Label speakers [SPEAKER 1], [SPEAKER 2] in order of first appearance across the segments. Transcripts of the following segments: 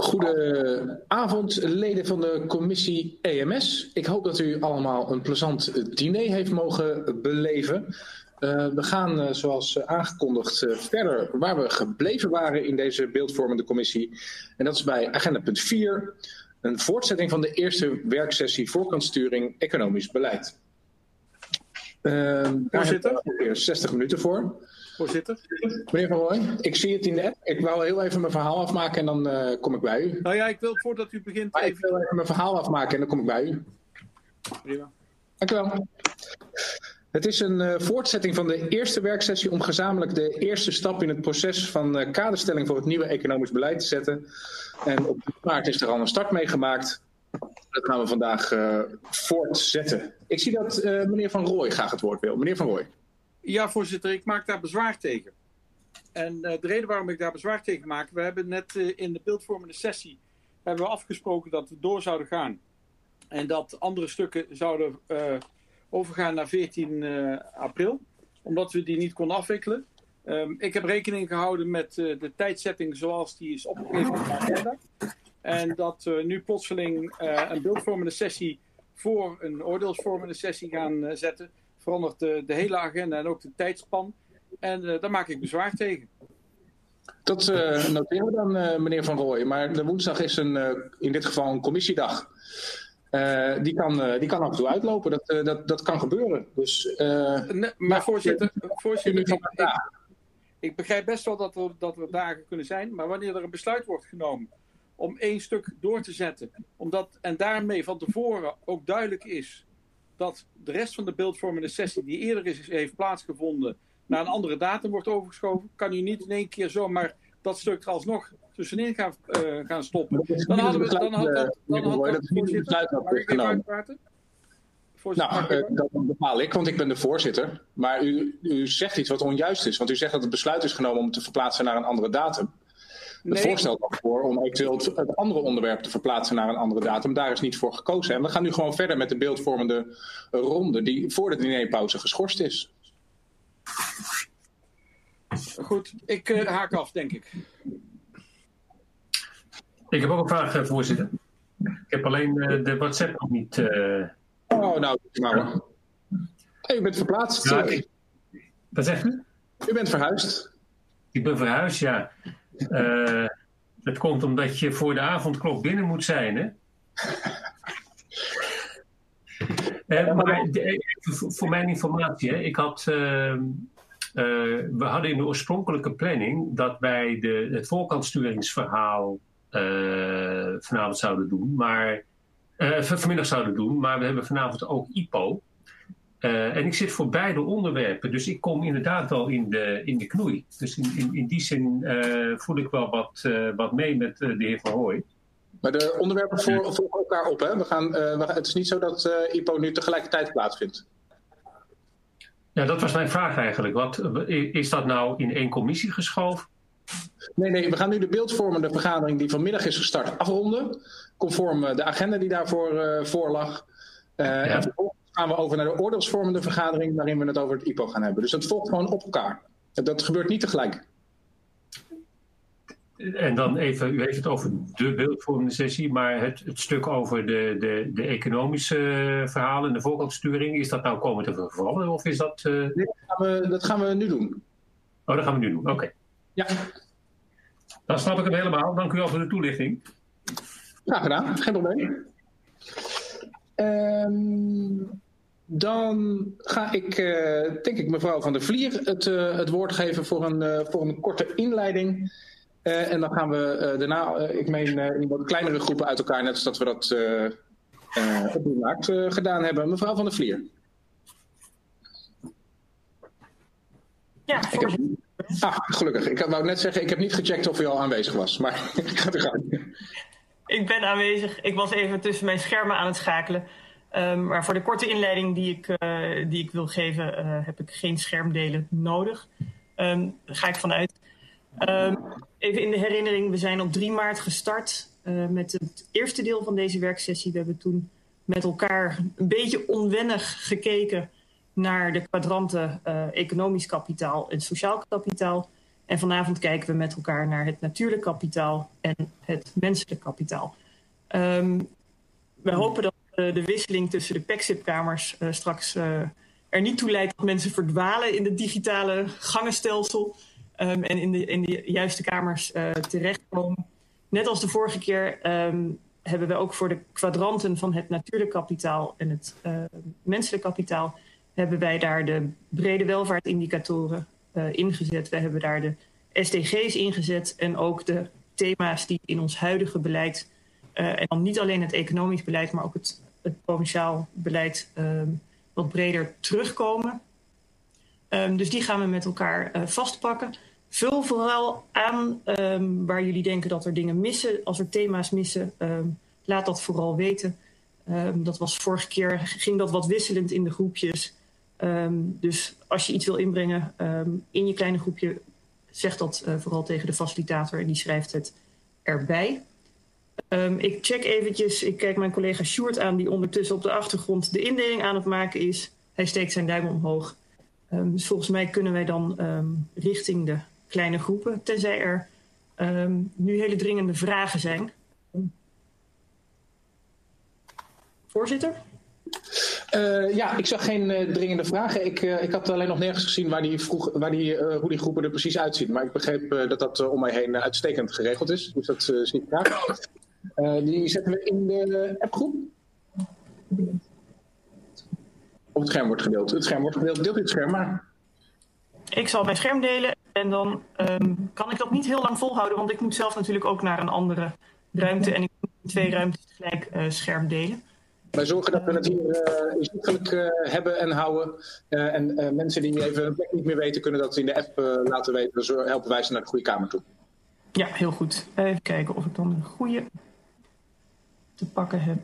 [SPEAKER 1] Goedenavond, leden van de commissie EMS. Ik hoop dat u allemaal een plezant diner heeft mogen beleven. We gaan, zoals aangekondigd, verder waar we gebleven waren in deze beeldvormende commissie. En dat is bij agenda punt 4, een voortzetting van de eerste werksessie voorkantsturing economisch beleid. Daar hebben we 60 minuten voor.
[SPEAKER 2] Voorzitter.
[SPEAKER 1] Meneer Van Rooij, ik zie het in de app. Ik wou heel even mijn verhaal afmaken en dan kom ik bij u.
[SPEAKER 2] Nou ja, ik wil voordat u begint...
[SPEAKER 1] Maar ik wil even mijn verhaal afmaken en dan kom ik bij u.
[SPEAKER 2] Prima.
[SPEAKER 1] Dank u wel. Het is een voortzetting van de eerste werksessie om gezamenlijk de eerste stap in het proces van kaderstelling voor het nieuwe economisch beleid te zetten. En op maart is er al een start mee gemaakt. Dat gaan we vandaag voortzetten. Ik zie dat meneer Van Rooij graag het woord wil. Meneer Van Rooij.
[SPEAKER 2] Ja, voorzitter, ik maak daar bezwaar tegen. En de reden waarom ik daar bezwaar tegen maak, we hebben net in de beeldvormende sessie hebben we afgesproken dat we door zouden gaan. En dat andere stukken zouden overgaan naar 14 april, omdat we die niet konden afwikkelen. Ik heb rekening gehouden met de tijdzetting zoals die is opgegeven op de agenda. En dat we nu plotseling een beeldvormende sessie voor een oordeelsvormende sessie gaan zetten, verandert de hele agenda en ook de tijdspan. En daar maak ik bezwaar tegen.
[SPEAKER 1] Dat noteren we dan, meneer Van Rooij. Maar de woensdag is in dit geval een commissiedag. Die kan af en toe uitlopen. Dat kan gebeuren. Dus,
[SPEAKER 2] maar voorzitter, ik begrijp best wel dat er dagen kunnen zijn. Maar wanneer er een besluit wordt genomen om één stuk door te zetten, en daarmee van tevoren ook duidelijk is dat de rest van de beeldvormende sessie die eerder heeft plaatsgevonden naar een andere datum wordt overgeschoven, kan u niet in één keer zomaar dat stuk er alsnog tussenin gaan stoppen. Dan hadden we
[SPEAKER 1] dat bepaal ik, want ik ben de voorzitter. Maar u zegt iets wat onjuist is. Want u zegt dat het besluit is genomen om te verplaatsen naar een andere datum. Het voorstel dan voor om eventueel het andere onderwerp te verplaatsen naar een andere datum. Daar is niet voor gekozen. En we gaan nu gewoon verder met de beeldvormende ronde die voor de dinerpauze geschorst is.
[SPEAKER 2] Goed, ik haak af, denk ik.
[SPEAKER 3] Ik heb ook een vraag, voorzitter. Ik heb alleen de WhatsApp nog niet...
[SPEAKER 1] Oh, nou, maar. Hey, u bent verplaatst.
[SPEAKER 3] Ja, wat zegt u?
[SPEAKER 1] U bent verhuisd.
[SPEAKER 3] Ik ben verhuisd, ja. Dat komt omdat je voor de avondklok binnen moet zijn, hè? Maar voor mijn informatie, hè, we hadden in de oorspronkelijke planning dat wij het voorkantsturingsverhaal vanavond zouden doen, vanmiddag zouden doen, maar we hebben vanavond ook IPO. En ik zit voor beide onderwerpen, dus ik kom inderdaad wel in de knoei. Dus in die zin voel ik wel wat mee met de heer Van Rooij.
[SPEAKER 1] Maar de onderwerpen volgen elkaar op, hè? Het is niet zo dat IPO nu tegelijkertijd plaatsvindt.
[SPEAKER 3] Ja, dat was mijn vraag eigenlijk. Is dat nou in één commissie geschoven?
[SPEAKER 1] Nee, we gaan nu de beeldvormende vergadering die vanmiddag is gestart afronden. Conform de agenda die daarvoor voorlag. En vervolgens gaan we over naar de oordeelsvormende vergadering waarin we het over het IPO gaan hebben. Dus dat volgt gewoon op elkaar. Dat gebeurt niet tegelijk.
[SPEAKER 3] En dan even, u heeft het over de beeldvormende sessie, maar het stuk over de economische verhalen en de voorkantsturing, is dat nou komen te vervallen of is dat...
[SPEAKER 1] Nee, dat gaan we nu doen.
[SPEAKER 3] Oh, dat gaan we nu doen, oké.
[SPEAKER 1] Ja.
[SPEAKER 3] Dan snap ik hem helemaal. Dank u wel voor de toelichting.
[SPEAKER 1] Graag gedaan, geen probleem. Dan ga ik, denk ik, mevrouw Van der Vlier het woord geven voor een korte inleiding. En dan gaan we daarna, ik meen, in wat kleinere groepen uit elkaar, net als dat we dat op de markt gedaan hebben. Mevrouw Van der Vlier.
[SPEAKER 4] Ja,
[SPEAKER 1] gelukkig. Ik wou net zeggen, ik heb niet gecheckt of u al aanwezig was. Maar gaat u gaan.
[SPEAKER 4] Ik ben aanwezig. Ik was even tussen mijn schermen aan het schakelen. Maar voor de korte inleiding die ik wil geven, heb ik geen schermdelen nodig. Daar ga ik vanuit. Even in de herinnering, we zijn op 3 maart gestart met het eerste deel van deze werksessie. We hebben toen met elkaar een beetje onwennig gekeken naar de kwadranten economisch kapitaal en sociaal kapitaal. En vanavond kijken we met elkaar naar het natuurlijk kapitaal en het menselijk kapitaal. We hopen dat de wisseling tussen de PECSIP-kamers straks er niet toe leidt dat mensen verdwalen in het digitale gangenstelsel en in de juiste kamers terechtkomen. Net als de vorige keer hebben we ook voor de kwadranten van het natuurlijk kapitaal en het menselijk kapitaal hebben wij daar de brede welvaartindicatoren ingezet. We hebben daar de SDG's ingezet en ook de thema's die in ons huidige beleid, en dan niet alleen het economisch beleid, maar ook het provinciaal beleid wat breder terugkomen. Dus die gaan we met elkaar vastpakken. Vul vooral aan waar jullie denken dat er dingen missen. Als er thema's missen, laat dat vooral weten. Dat was vorige keer, ging dat wat wisselend in de groepjes. Dus als je iets wil inbrengen in je kleine groepje, zeg dat vooral tegen de facilitator en die schrijft het erbij. Ik check eventjes, ik kijk mijn collega Sjoerd aan die ondertussen op de achtergrond de indeling aan het maken is. Hij steekt zijn duim omhoog. Dus volgens mij kunnen wij dan richting de kleine groepen, tenzij er nu hele dringende vragen zijn. Voorzitter?
[SPEAKER 1] Ja, ik zag geen dringende vragen. Ik had alleen nog nergens gezien hoe die groepen er precies uitzien. Maar ik begreep dat dat om mij heen uitstekend geregeld is. Dus dat zie ik graag. Die zetten we in de appgroep. Of het scherm wordt gedeeld. Het scherm wordt gedeeld. Deelt u het scherm maar.
[SPEAKER 4] Ik zal mijn scherm delen en dan kan ik dat niet heel lang volhouden. Want ik moet zelf natuurlijk ook naar een andere ruimte. En ik moet in 2 ruimtes tegelijk scherm delen.
[SPEAKER 1] Wij zorgen dat we het hier inzichtelijk hebben en houden. En mensen die even een plek niet meer weten, kunnen dat in de app laten weten. Dus helpen wij ze naar de goede kamer toe.
[SPEAKER 4] Ja, heel goed. Even kijken of ik dan een goede te pakken heb.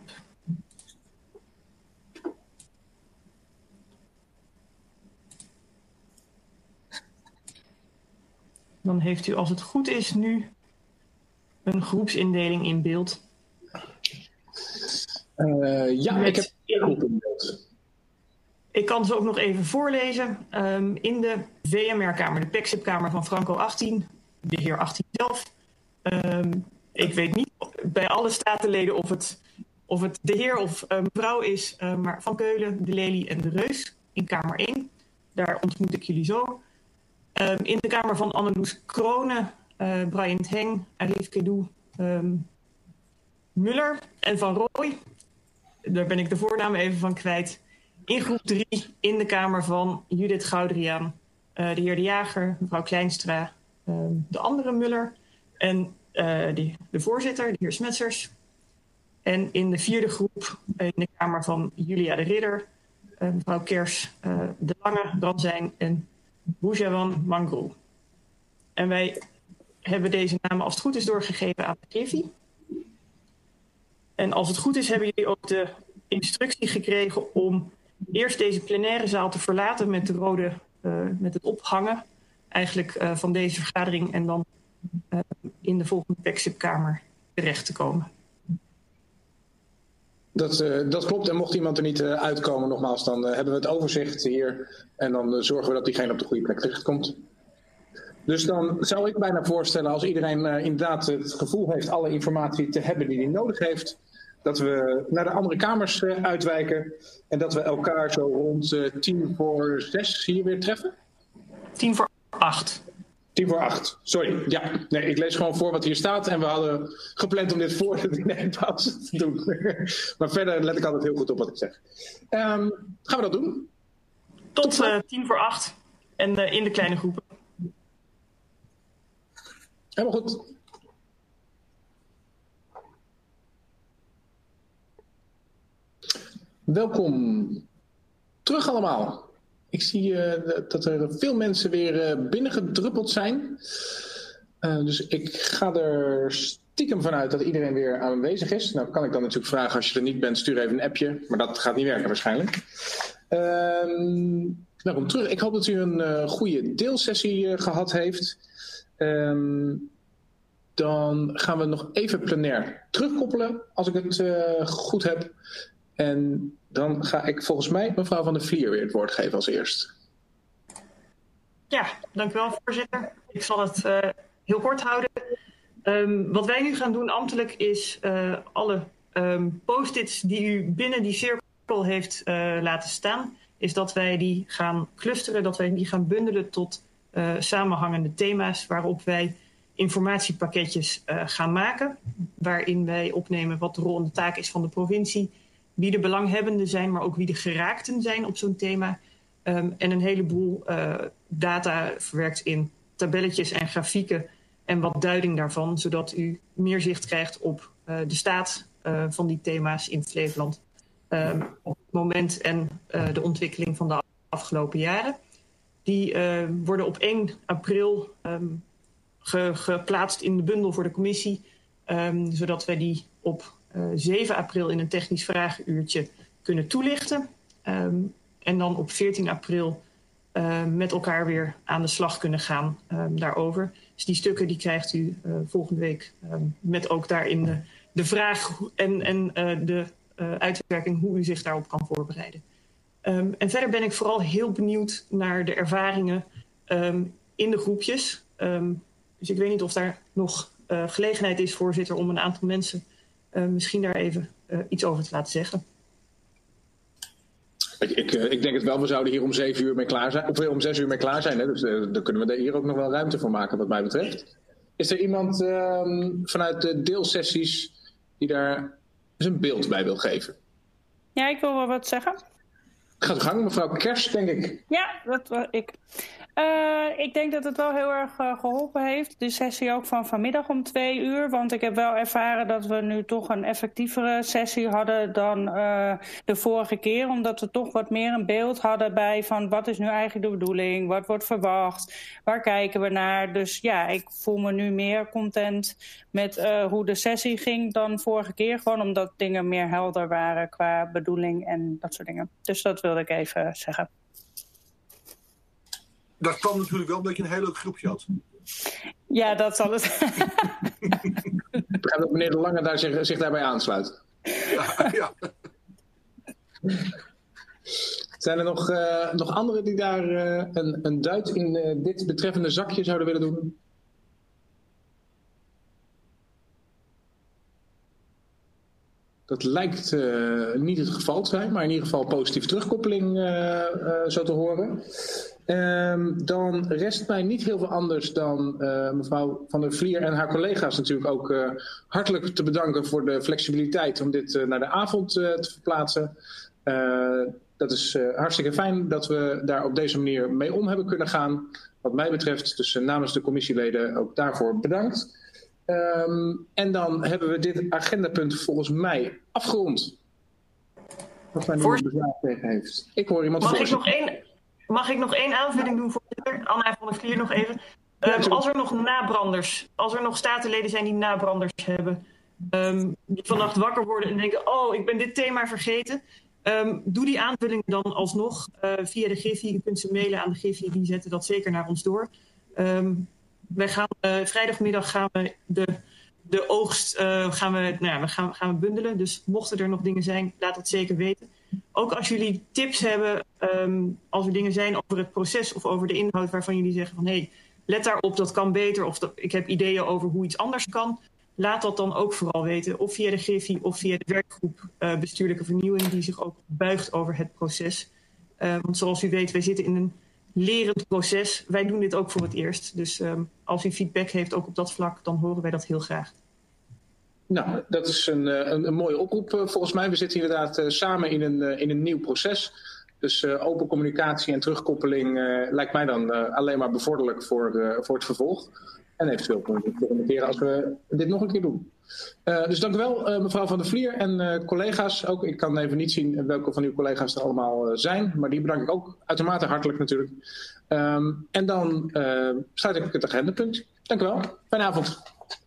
[SPEAKER 4] Dan heeft u, als het goed is, nu een groepsindeling in beeld.
[SPEAKER 1] Ja, ik heb een groep in beeld.
[SPEAKER 4] Ik kan ze ook nog even voorlezen. In de VMR-kamer, de PECSIP-kamer van Franco 18, de heer 18 zelf. Ik weet niet bij alle statenleden of het de heer of mevrouw is, maar Van Keulen, de Lely en de Reus in kamer 1. Daar ontmoet ik jullie zo. In de kamer van Anneloes Kronen, Brian Heng, Arif Kedou, Muller en Van Rooij. Daar ben ik de voornamen even van kwijt. In groep 3 in de kamer van Judith Goudriaan, de heer De Jager, mevrouw Kleinstra, de andere Muller en de voorzitter, de heer Smetsers. En in de 4e groep in de kamer van Julia de Ridder, mevrouw Kers, De Lange, Ranzijn en Boujawan Mangrou. En wij hebben deze namen als het goed is doorgegeven aan de Griffie. En als het goed is hebben jullie ook de instructie gekregen om eerst deze plenaire zaal te verlaten met de rode, met het ophangen eigenlijk van deze vergadering en dan in de volgende PECSIP-kamer terecht te komen.
[SPEAKER 1] Dat klopt. En mocht iemand er niet uitkomen, nogmaals, dan hebben we het overzicht hier. En dan zorgen we dat diegene op de goede plek terechtkomt. Dus dan zou ik bijna voorstellen, als iedereen inderdaad het gevoel heeft alle informatie te hebben die hij nodig heeft, dat we naar de andere kamers uitwijken. En dat we elkaar zo rond 6:10 hier weer treffen.
[SPEAKER 2] 7:50.
[SPEAKER 1] 7:50, sorry. Ja, nee, ik lees gewoon voor wat hier staat. En we hadden gepland om dit voor de dinerpauze te doen. Maar verder let ik altijd heel goed op wat ik zeg. Gaan we dat doen?
[SPEAKER 4] Tot 7:50 en in de kleine groepen.
[SPEAKER 1] Helemaal goed. Welkom terug allemaal. Ik zie dat er veel mensen weer binnengedruppeld zijn. Dus ik ga er stiekem vanuit dat iedereen weer aanwezig is. Nou kan ik dan natuurlijk vragen, als je er niet bent, stuur even een appje. Maar dat gaat niet werken waarschijnlijk. Welkom terug. Ik hoop dat u een goede deelsessie gehad heeft. Dan gaan we nog even plenair terugkoppelen, als ik het goed heb. En dan ga ik volgens mij mevrouw Van der Vlier weer het woord geven als eerst.
[SPEAKER 4] Ja, dank u wel, voorzitter. Ik zal het heel kort houden. Wat wij nu gaan doen ambtelijk is alle post-its die u binnen die cirkel heeft laten staan, is dat wij die gaan clusteren, dat wij die gaan bundelen tot samenhangende thema's waarop wij informatiepakketjes gaan maken, waarin wij opnemen wat de rol en de taak is van de provincie, wie de belanghebbenden zijn, maar ook wie de geraakten zijn op zo'n thema. En een heleboel data verwerkt in tabelletjes en grafieken en wat duiding daarvan, zodat u meer zicht krijgt op de staat van die thema's in Flevoland op het moment en de ontwikkeling van de afgelopen jaren. Die worden op 1 april geplaatst in de bundel voor de commissie, zodat wij die op 7 april in een technisch vragenuurtje kunnen toelichten. En dan op 14 april met elkaar weer aan de slag kunnen gaan daarover. Dus die stukken die krijgt u volgende week met ook daarin de vraag en de uitwerking hoe u zich daarop kan voorbereiden. En verder ben ik vooral heel benieuwd naar de ervaringen in de groepjes. Dus ik weet niet of daar nog gelegenheid is, voorzitter, om een aantal mensen misschien daar even iets over te laten zeggen.
[SPEAKER 1] Ik denk het wel, we zouden hier om 7 uur mee klaar zijn. Of om 6 uur mee klaar zijn. Hè? Dus daar kunnen we hier ook nog wel ruimte voor maken wat mij betreft. Is er iemand vanuit de deelsessies die daar eens een beeld bij wil geven?
[SPEAKER 5] Ja, ik wil wel wat zeggen.
[SPEAKER 1] Gaat uw gang, mevrouw Kers, denk ik.
[SPEAKER 5] Ja, dat was ik. Ik denk dat het wel heel erg geholpen heeft. De sessie ook van vanmiddag om 2 uur. Want ik heb wel ervaren dat we nu toch een effectievere sessie hadden dan de vorige keer. Omdat we toch wat meer een beeld hadden bij van wat is nu eigenlijk de bedoeling? Wat wordt verwacht? Waar kijken we naar? Dus ja, ik voel me nu meer content met hoe de sessie ging dan vorige keer. Gewoon omdat dingen meer helder waren qua bedoeling en dat soort dingen. Dus dat wilde ik even zeggen.
[SPEAKER 6] Dat kwam natuurlijk wel omdat je een heel leuk groepje had.
[SPEAKER 5] Ja, dat zal het.
[SPEAKER 1] Ik begrijp dat meneer De Lange daar zich daarbij aansluit.
[SPEAKER 6] Ja.
[SPEAKER 1] Zijn er nog anderen die daar een duit in dit betreffende zakje zouden willen doen? Dat lijkt niet het geval te zijn, maar in ieder geval positieve terugkoppeling zo te horen. Dan rest mij niet heel veel anders dan mevrouw Van der Vlier en haar collega's natuurlijk ook hartelijk te bedanken voor de flexibiliteit om dit naar de avond te verplaatsen. Dat is hartstikke fijn dat we daar op deze manier mee om hebben kunnen gaan. Wat mij betreft, dus namens de commissieleden ook daarvoor bedankt. En dan hebben we dit agendapunt volgens mij afgerond. Wat mij nu bezwaar tegen heeft. Ik hoor iemand
[SPEAKER 4] Mag ik nog één aanvulling doen, voorzitter? Anna van der Vlier nog even. Als er nog nabranders, als er nog statenleden zijn die nabranders hebben, die vannacht wakker worden en denken, oh, ik ben dit thema vergeten. Doe die aanvullingen dan alsnog via de Griffie. U kunt ze mailen aan de Griffie, die zetten dat zeker naar ons door. Wij gaan vrijdagmiddag gaan we de oogst gaan we bundelen. Dus mochten er nog dingen zijn, laat dat zeker weten. Ook als jullie tips hebben, als er dingen zijn over het proces of over de inhoud waarvan jullie zeggen van hey, let daarop, dat kan beter. Of ik heb ideeën over hoe iets anders kan. Laat dat dan ook vooral weten. Of via de Griffie of via de werkgroep bestuurlijke vernieuwing die zich ook buigt over het proces. Want zoals u weet, wij zitten in een lerend proces. Wij doen dit ook voor het eerst. Dus als u feedback heeft ook op dat vlak, dan horen wij dat heel graag.
[SPEAKER 1] Nou, dat is een mooie oproep volgens mij. We zitten inderdaad samen in een nieuw proces. Dus open communicatie en terugkoppeling lijkt mij dan alleen maar bevorderlijk voor het vervolg. En eventueel kunnen we het communiceren als we dit nog een keer doen. Dus dank u wel mevrouw Van der Vlier en collega's. Ook, ik kan even niet zien welke van uw collega's er allemaal zijn. Maar die bedank ik ook uitermate hartelijk natuurlijk. En dan sluit ik het agendapunt. Dank u wel. Fijne avond.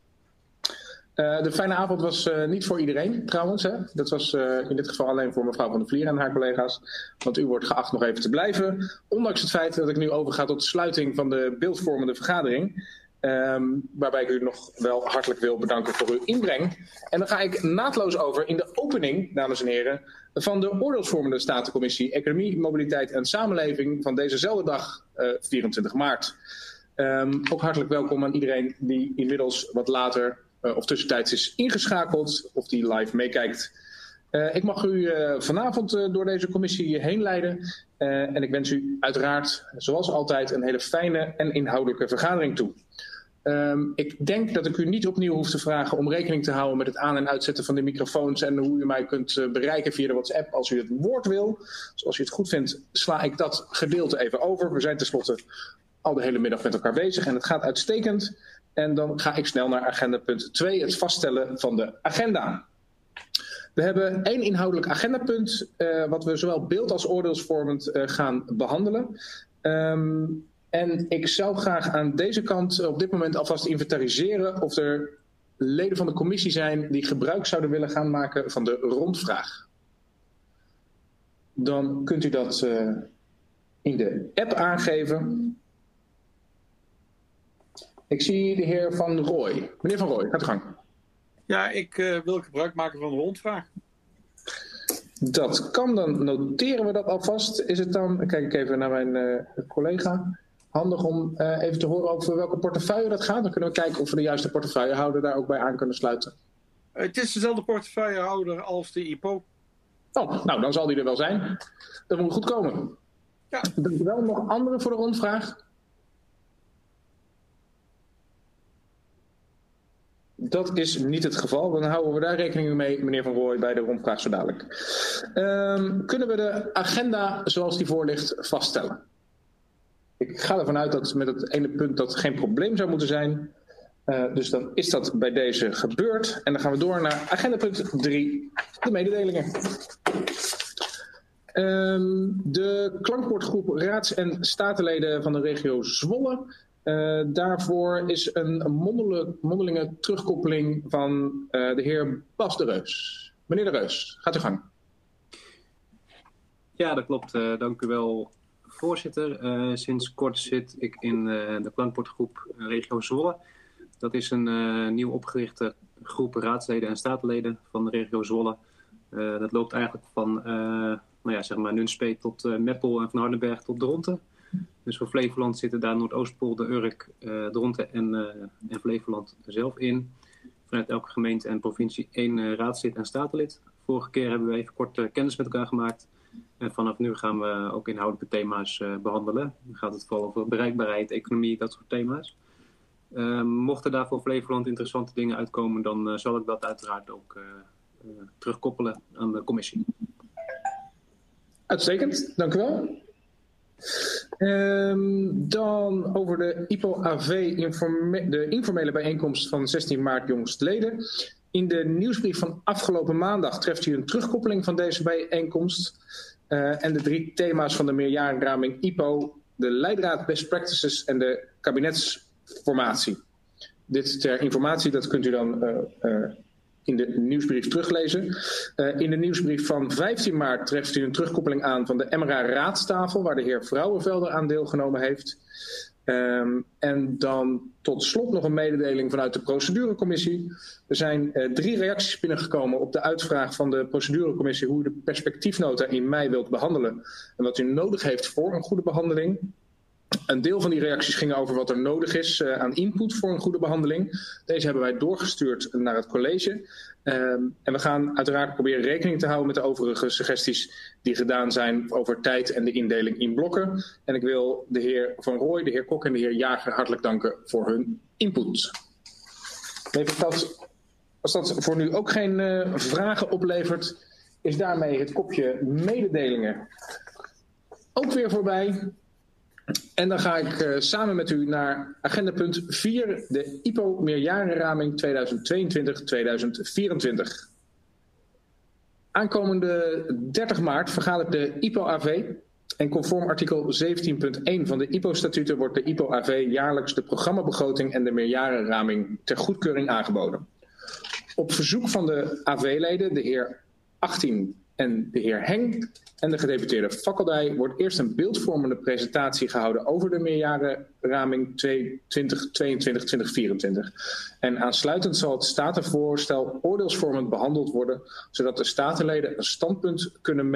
[SPEAKER 1] De fijne avond was niet voor iedereen trouwens. Hè? Dat was in dit geval alleen voor mevrouw Van der Vlier en haar collega's. Want u wordt geacht nog even te blijven. Ondanks het feit dat ik nu overga tot de sluiting van de beeldvormende vergadering. Waarbij ik u nog wel hartelijk wil bedanken voor uw inbreng. En dan ga ik naadloos over in de opening, dames en heren, van de oordeelsvormende Statencommissie Economie, Mobiliteit en Samenleving van dezezelfde dag, 24 maart. Ook hartelijk welkom aan iedereen die inmiddels wat later of tussentijds is ingeschakeld of die live meekijkt. Ik mag u vanavond door deze commissie heen leiden. En ik wens u uiteraard, zoals altijd, een hele fijne en inhoudelijke vergadering toe. Ik denk dat ik u niet opnieuw hoef te vragen om rekening te houden met het aan- en uitzetten van de microfoons en hoe u mij kunt bereiken via de WhatsApp als u het woord wil. Dus als u het goed vindt, sla ik dat gedeelte even over. We zijn tenslotte al de hele middag met elkaar bezig en het gaat uitstekend. En dan ga ik snel naar agenda punt 2, het vaststellen van de agenda. We hebben 1 inhoudelijk agendapunt, wat we zowel beeld- als oordeelsvormend gaan behandelen. En ik zou graag aan deze kant op dit moment alvast inventariseren of er leden van de commissie zijn die gebruik zouden willen gaan maken van de rondvraag. Dan kunt u dat in de app aangeven. Ik zie de heer Van Rooij. Meneer Van Rooij, gaat uw gang.
[SPEAKER 2] Ja, ik wil gebruik maken van de rondvraag.
[SPEAKER 1] Dat kan, dan noteren we dat alvast. Is het dan, kijk ik even naar mijn collega, handig om even te horen over welke portefeuille dat gaat? Dan kunnen we kijken of we de juiste portefeuillehouder daar ook bij aan kunnen sluiten.
[SPEAKER 2] Het is dezelfde portefeuillehouder als de IPO.
[SPEAKER 1] Oh, nou dan zal die er wel zijn. Dat moet goed komen.
[SPEAKER 2] Ja.
[SPEAKER 1] Dankjewel. Nog anderen voor de rondvraag? Dat is niet het geval. Dan houden we daar rekening mee, meneer Van Rooij, bij de rondvraag zo dadelijk. Kunnen we de agenda zoals die voor ligt vaststellen? Ik ga ervan uit dat met het ene punt dat geen probleem zou moeten zijn. Dus dan is dat bij deze gebeurd. En dan gaan we door naar agenda punt 3, de mededelingen. De klankbordgroep raads- en statenleden van de regio Zwolle. Daarvoor is een mondelinge terugkoppeling van de heer Bas de Reus. Meneer de Reus, gaat u gang.
[SPEAKER 7] Ja, dat klopt. Dank u wel, voorzitter. Sinds kort zit ik in de klankbordgroep regio Zwolle. Dat is een nieuw opgerichte groep raadsleden en statenleden van de regio Zwolle. Dat loopt eigenlijk van zeg maar Nunspeet tot Meppel en van Hardenberg tot Dronten. Dus voor Flevoland zitten daar Noordoostpolder, Urk, Dronten en Flevoland zelf in. Vanuit elke gemeente en provincie 1 raadslid en statenlid. Vorige keer hebben we even kort kennis met elkaar gemaakt. En vanaf nu gaan we ook inhoudelijke thema's behandelen. Dan gaat het vooral over bereikbaarheid, economie, dat soort thema's. Mochten daar voor Flevoland interessante dingen uitkomen, dan zal ik dat uiteraard ook terugkoppelen aan de commissie.
[SPEAKER 1] Uitstekend, dank u wel. Dan over de IPO-AV, de informele bijeenkomst van 16 maart jongstleden. In de nieuwsbrief van afgelopen maandag treft u een terugkoppeling van deze bijeenkomst. En de 3 thema's van de meerjarenraming IPO, de leidraad best practices en de kabinetsformatie. Dit ter informatie, dat kunt u dan in de nieuwsbrief teruglezen. In de nieuwsbrief van 15 maart treft u een terugkoppeling aan van de MRA raadstafel, waar de heer Vrouwenvelder aan deelgenomen heeft. En dan tot slot nog een mededeling vanuit de procedurecommissie. Er zijn 3 reacties binnengekomen op de uitvraag van de procedurecommissie hoe u de perspectiefnota in mei wilt behandelen en wat u nodig heeft voor een goede behandeling. Een deel van die reacties ging over wat er nodig is aan input voor een goede behandeling. Deze hebben wij doorgestuurd naar het college. En we gaan uiteraard proberen rekening te houden met de overige suggesties die gedaan zijn over tijd en de indeling in blokken. En ik wil de heer Van Rooij, de heer Kok en de heer Jager hartelijk danken voor hun input. Als dat voor nu ook geen vragen oplevert, is daarmee het kopje mededelingen ook weer voorbij. En dan ga ik samen met u naar agenda punt 4, de IPO meerjarenraming 2022-2024. Aankomende 30 maart vergadert de IPO-AV en conform artikel 17.1 van de IPO-statuten wordt de IPO-AV jaarlijks de programmabegroting en de meerjarenraming ter goedkeuring aangeboden. Op verzoek van de AV-leden, de heer 18 en de heer Heng en de gedeputeerde Fakkeldij wordt eerst een beeldvormende presentatie gehouden over de meerjarenraming 2022-2024. En aansluitend zal het statenvoorstel oordeelsvormend behandeld worden, zodat de statenleden een standpunt kunnen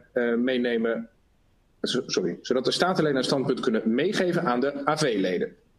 [SPEAKER 1] zodat de statenleden een standpunt kunnen meegeven aan de AV-leden.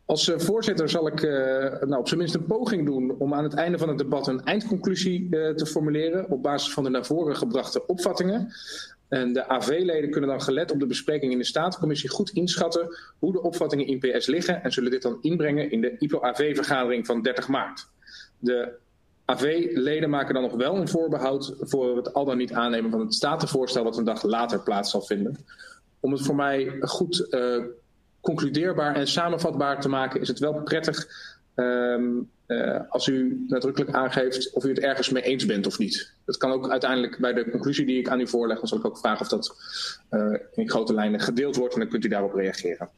[SPEAKER 1] Als voorzitter zal ik op zijn minst een poging doen om aan het einde van het debat een eindconclusie te formuleren op basis van de naar voren gebrachte opvattingen. En de AV-leden kunnen dan gelet op de bespreking in de Statencommissie goed inschatten hoe de opvattingen in PS liggen en zullen dit dan inbrengen in de IPO-AV-vergadering van 30 maart. De AV-leden maken dan nog wel een voorbehoud voor het al dan niet aannemen van het statenvoorstel wat een dag later plaats zal vinden. Om het voor mij goed concludeerbaar en samenvatbaar te maken is het wel prettig als u nadrukkelijk aangeeft of u het ergens mee eens bent of niet. Dat kan ook uiteindelijk bij de conclusie die ik aan u voorleg, dan zal ik ook vragen of dat in grote lijnen gedeeld wordt en dan kunt u daarop reageren.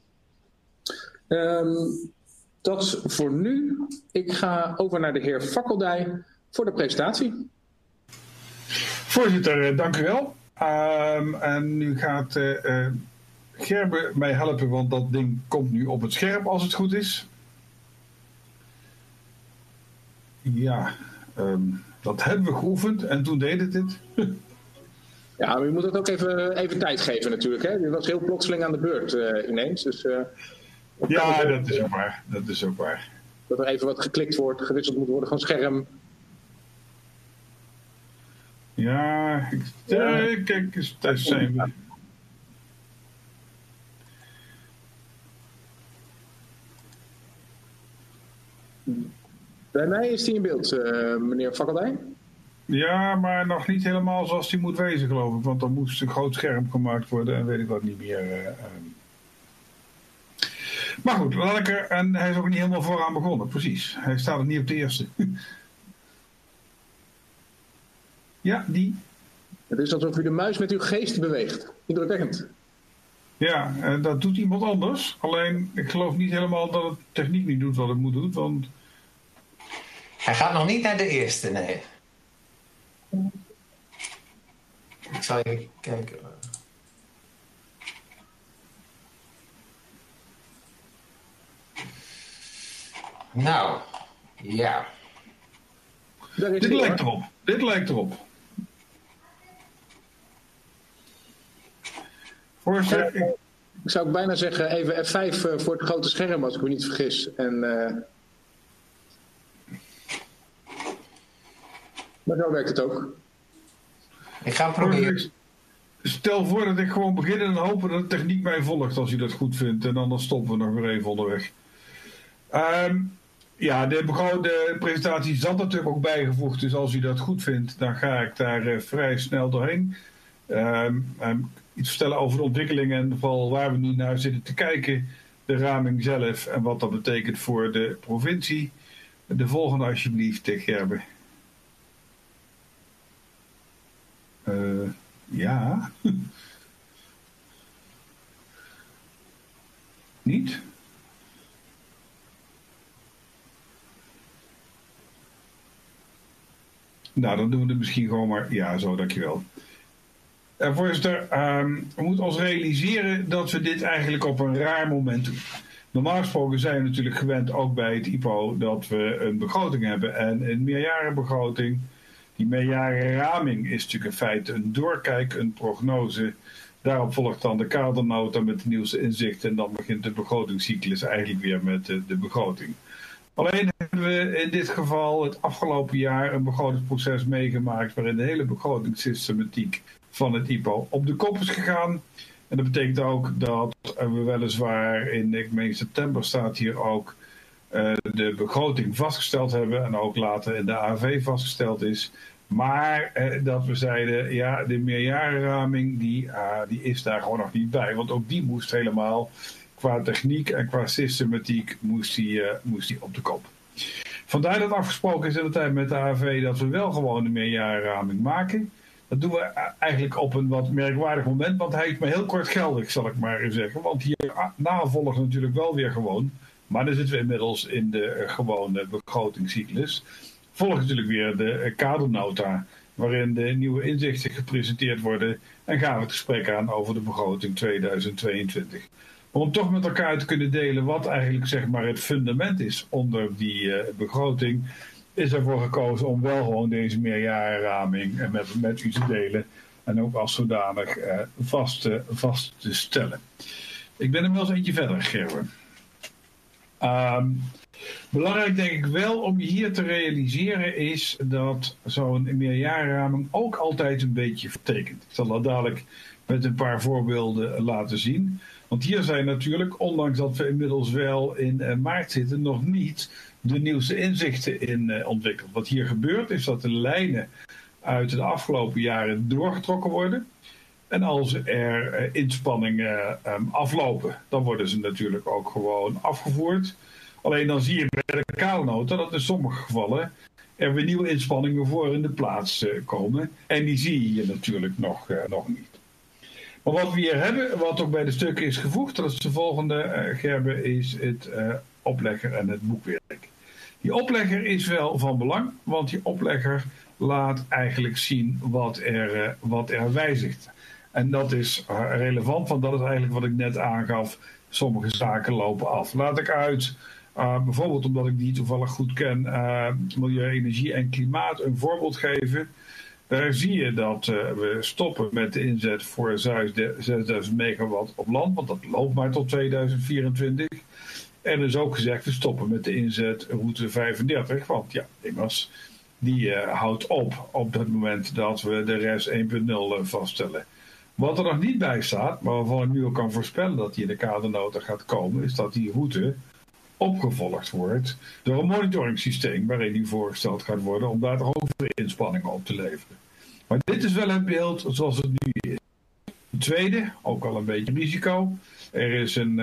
[SPEAKER 1] Dat voor nu. Ik ga over naar de heer Fakkeldij voor de presentatie.
[SPEAKER 8] Voorzitter, dank u wel. En nu gaat Gerbe mij helpen, want dat ding komt nu op het scherm als het goed is. Ja, dat hebben we geoefend en toen deed het dit.
[SPEAKER 1] Ja, maar u moet het ook even tijd geven natuurlijk. Hè? U was heel plotseling aan de beurt ineens. Dus,
[SPEAKER 8] ja, dat is ook waar. Dat is ook waar.
[SPEAKER 1] Dat er even wat geklikt wordt, gewisseld moet worden van scherm.
[SPEAKER 8] Ja, kijk eens, thuis zijn we.
[SPEAKER 1] Bij mij is hij in beeld, meneer Fakkeldij.
[SPEAKER 8] Ja, maar nog niet helemaal zoals hij moet wezen, geloof ik. Want dan moest een groot scherm gemaakt worden en weet ik wat niet meer. Maar goed, laat ik er. En hij is ook niet helemaal vooraan begonnen, precies. Hij staat er niet op de eerste. Ja, die.
[SPEAKER 1] Het is alsof u de muis met uw geest beweegt. Indrukwekkend.
[SPEAKER 8] Ja, dat doet iemand anders. Alleen, ik geloof niet helemaal dat het techniek niet doet wat het moet doen, want...
[SPEAKER 9] Hij gaat nog niet naar de eerste, nee. Ik zal even kijken. Nou, ja.
[SPEAKER 8] Dit lijkt erop. Dit lijkt erop. Voorzitter,
[SPEAKER 1] ik zou ook bijna zeggen even F5 voor het grote scherm als ik me niet vergis. Maar zo werkt het ook.
[SPEAKER 9] Ik ga proberen.
[SPEAKER 8] Stel voor dat ik gewoon begin en hopen dat de techniek mij volgt als u dat goed vindt. En dan stoppen we nog weer even onderweg. Ja, de presentatie zat natuurlijk ook bijgevoegd. Dus als u dat goed vindt, dan ga ik daar vrij snel doorheen. Iets vertellen over de ontwikkelingen en vooral waar we nu naar zitten te kijken. De raming zelf en wat dat betekent voor de provincie. De volgende alsjeblieft, Gerbe. Ja. Niet? Nou, dan doen we het misschien gewoon maar... Ja, zo, dankjewel. Voorzitter, we moeten ons realiseren dat we dit eigenlijk op een raar moment doen. Normaal gesproken zijn we natuurlijk gewend, ook bij het IPO, dat we een begroting hebben en een meerjarenbegroting. Die meerjarenraming is natuurlijk in feite een doorkijk, een prognose. Daarop volgt dan de kadernota met de nieuwste inzichten en dan begint de begrotingscyclus eigenlijk weer met de begroting. Alleen hebben we in dit geval het afgelopen jaar een begrotingsproces meegemaakt waarin de hele begrotingssystematiek van het IPO op de kop is gegaan. En dat betekent ook dat we weliswaar ik meen september staat hier ook, de begroting vastgesteld hebben en ook later in de AV vastgesteld is. Maar dat we zeiden, ja, de meerjarenraming die is daar gewoon nog niet bij. Want ook die moest helemaal qua techniek en qua systematiek moest die op de kop. Vandaar dat afgesproken is in de tijd met de AV dat we wel gewoon de meerjarenraming maken. Dat doen we eigenlijk op een wat merkwaardig moment, want hij is maar heel kort geldig, zal ik maar eens zeggen. Want hierna volgt natuurlijk wel weer gewoon, maar dan zitten we inmiddels in de gewone begrotingscyclus. Volgt natuurlijk weer de kadernota, waarin de nieuwe inzichten gepresenteerd worden en gaan we het gesprek aan over de begroting 2022. Maar om toch met elkaar te kunnen delen wat eigenlijk zeg maar het fundament is onder die begroting, is ervoor gekozen om wel gewoon deze meerjarenraming met u te delen en ook als zodanig vast te stellen. Ik ben inmiddels eentje verder, Gerben. Belangrijk denk ik wel om je hier te realiseren is dat zo'n meerjarenraming ook altijd een beetje vertekent. Ik zal dat dadelijk met een paar voorbeelden laten zien. Want hier zijn natuurlijk, ondanks dat we inmiddels wel in maart zitten, nog niet de nieuwste inzichten in ontwikkeld. Wat hier gebeurt is dat de lijnen uit de afgelopen jaren doorgetrokken worden. En als er inspanningen aflopen, dan worden ze natuurlijk ook gewoon afgevoerd. Alleen dan zie je bij de kadelnota dat in sommige gevallen er weer nieuwe inspanningen voor in de plaats komen. En die zie je hier natuurlijk nog niet. Maar wat we hier hebben, wat ook bij de stukken is gevoegd, dat is de volgende, Gerbe, is het oplegger en het boekwerk. Die oplegger is wel van belang, want die oplegger laat eigenlijk zien wat er wijzigt. En dat is relevant, want dat is eigenlijk wat ik net aangaf. Sommige zaken lopen af. Laat ik uit, bijvoorbeeld omdat ik die toevallig goed ken, milieu, energie en klimaat een voorbeeld geven. Daar zie je dat we stoppen met de inzet voor 6000 megawatt op land, want dat loopt maar tot 2024. En er is ook gezegd, we stoppen met de inzet route 35, want ja, immers, die houdt op het moment dat we de RES 1.0 vaststellen. Wat er nog niet bij staat, maar waarvan ik nu al kan voorspellen dat die in de kadernota gaat komen, is dat die route opgevolgd wordt door een monitoringssysteem waarin die voorgesteld gaat worden om daar toch hogere inspanningen op te leveren. Maar dit is wel het beeld zoals het nu is. Ten tweede, ook al een beetje risico. Er is een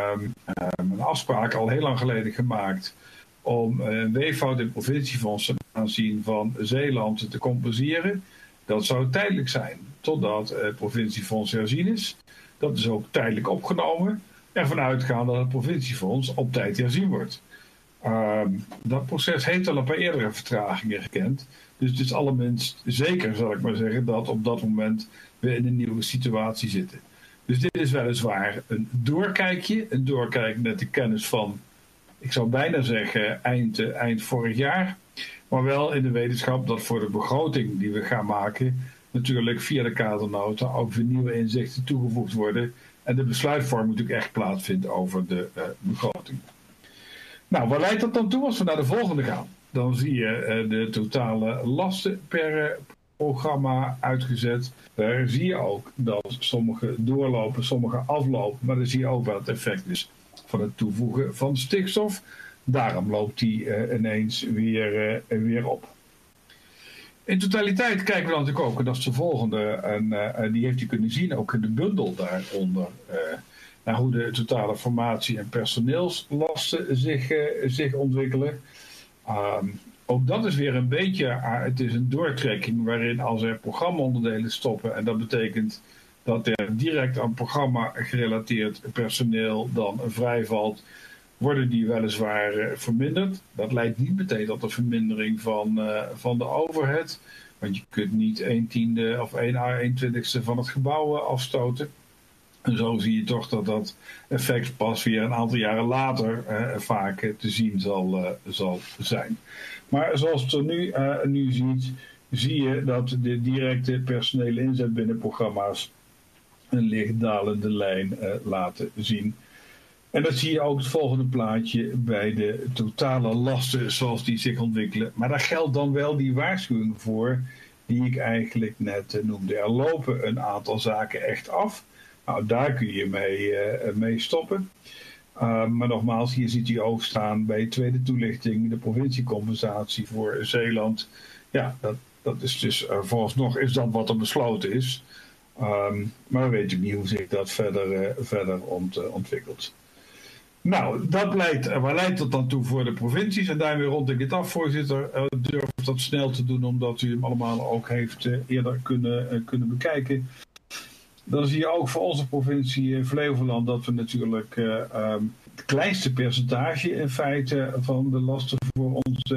[SPEAKER 8] afspraak al heel lang geleden gemaakt om een weeffout in provinciefondsen ten aanzien van Zeeland te compenseren. Dat zou tijdelijk zijn, totdat het provinciefonds herzien is. Dat is ook tijdelijk opgenomen. Ervan uitgaan dat het provinciefonds op tijd herzien wordt. Dat proces heeft al een paar eerdere vertragingen gekend. Dus het is allerminst zeker, zal ik maar zeggen, dat op dat moment we in een nieuwe situatie zitten. Dus dit is weliswaar een doorkijkje. Een doorkijk met de kennis van, ik zou bijna zeggen, eind vorig jaar. Maar wel in de wetenschap dat voor de begroting die we gaan maken, natuurlijk via de kadernota ook weer nieuwe inzichten toegevoegd worden. En de besluitvorming natuurlijk echt plaatsvindt over de begroting. Nou, waar leidt dat dan toe als we naar de volgende gaan? Dan zie je de totale lasten per programma uitgezet. Daar zie je ook dat sommige doorlopen, sommige aflopen. Maar dan zie je ook wat het effect is van het toevoegen van stikstof. Daarom loopt die ineens weer op. In totaliteit kijken we dan natuurlijk ook, en dat is de volgende, en die heeft u kunnen zien ook in de bundel daaronder, naar hoe de totale formatie- en personeelslasten zich ontwikkelen. Ook dat is weer een beetje, het is een doortrekking waarin als er programmaonderdelen stoppen, en dat betekent dat er direct aan programma gerelateerd personeel dan vrijvalt, worden die weliswaar verminderd. Dat leidt niet meteen tot een vermindering van de overhead. Want je kunt niet 1/10 of 1/21 van het gebouw afstoten. En zo zie je toch dat dat effect pas weer een aantal jaren later vaak te zien zal zijn. Maar zoals het er nu ziet, zie je dat de directe personele inzet binnen programma's een licht dalende lijn laten zien. En dat zie je ook het volgende plaatje bij de totale lasten zoals die zich ontwikkelen. Maar daar geldt dan wel die waarschuwing voor die ik eigenlijk net noemde. Er lopen een aantal zaken echt af. Nou, daar kun je mee stoppen. Maar nogmaals, hier ziet u ook staan bij tweede toelichting de provinciecompensatie voor Zeeland. Ja, dat is dus vooralsnog is dat wat er besloten is. Maar we weten niet hoe zich dat verder ontwikkelt. Nou, waar leidt dat dan toe voor de provincies? En daarmee rond ik het af, voorzitter. Durf dat snel te doen, omdat u hem allemaal ook heeft eerder kunnen bekijken. Dan zie je ook voor onze provincie Flevoland dat we natuurlijk het kleinste percentage in feite van de lasten voor onze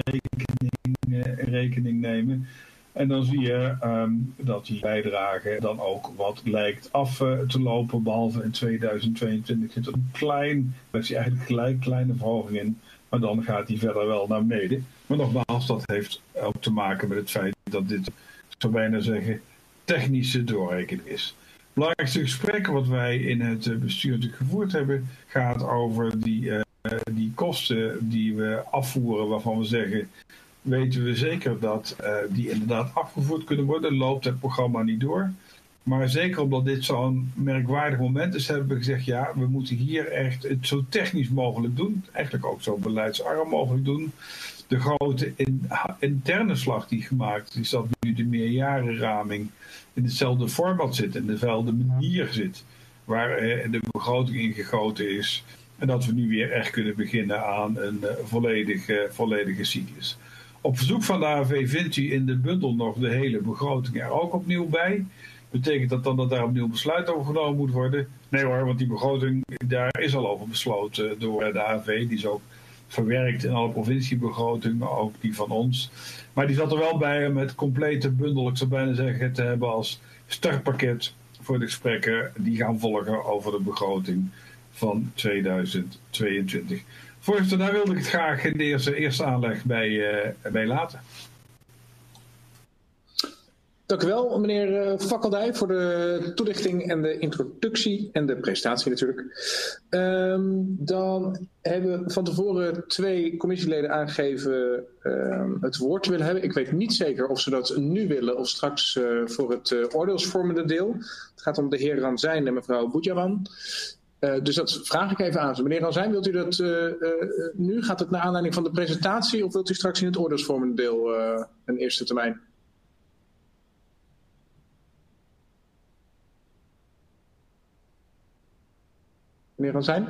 [SPEAKER 8] rekening nemen. En dan zie je dat die bijdrage dan ook wat lijkt af te lopen. Behalve in 2022 zit er eigenlijk kleine verhoging in. Maar dan gaat die verder wel naar beneden. Maar nogmaals, dat heeft ook te maken met het feit dat dit, ik zou bijna zeggen, technische doorrekening is. Het belangrijkste gesprek wat wij in het bestuur natuurlijk gevoerd hebben, gaat over die die kosten die we afvoeren, waarvan we zeggen, weten we zeker dat die inderdaad afgevoerd kunnen worden, loopt het programma niet door. Maar zeker omdat dit zo'n merkwaardig moment is, hebben we gezegd, ja, we moeten hier echt het zo technisch mogelijk doen. Eigenlijk ook zo beleidsarm mogelijk doen. De grote interne slag die gemaakt is, dat nu de meerjarenraming in hetzelfde format zit, in dezelfde manier zit, waar de begroting ingegoten is. En dat we nu weer echt kunnen beginnen aan een volledige cyclus. Op verzoek van de AV vindt u in de bundel nog de hele begroting er ook opnieuw bij. Betekent dat dan dat daar opnieuw besluit over genomen moet worden? Nee hoor, want die begroting, daar is al over besloten door de AV. Die is ook verwerkt in alle provinciebegrotingen, ook die van ons. Maar die zat er wel bij om het complete bundel, ik zou bijna zeggen, te hebben als startpakket voor de gesprekken die gaan volgen over de begroting van 2022. Voorzitter, daar wilde ik het graag in de eerste aanleg bij laten.
[SPEAKER 1] Dank u wel, meneer Fakkeldij, voor de toelichting en de introductie en de presentatie natuurlijk. Dan hebben van tevoren 2 commissieleden aangegeven het woord te willen hebben. Ik weet niet zeker of ze dat nu willen of straks voor het oordeelsvormende deel. Het gaat om de heer Ranzijn en mevrouw Boudjawan. Dus dat vraag ik even aan ze. Meneer Ranzijn, wilt u dat nu? Gaat het naar aanleiding van de presentatie of wilt u straks in het oordeelsvormende deel een eerste termijn? Meneer Ranzijn?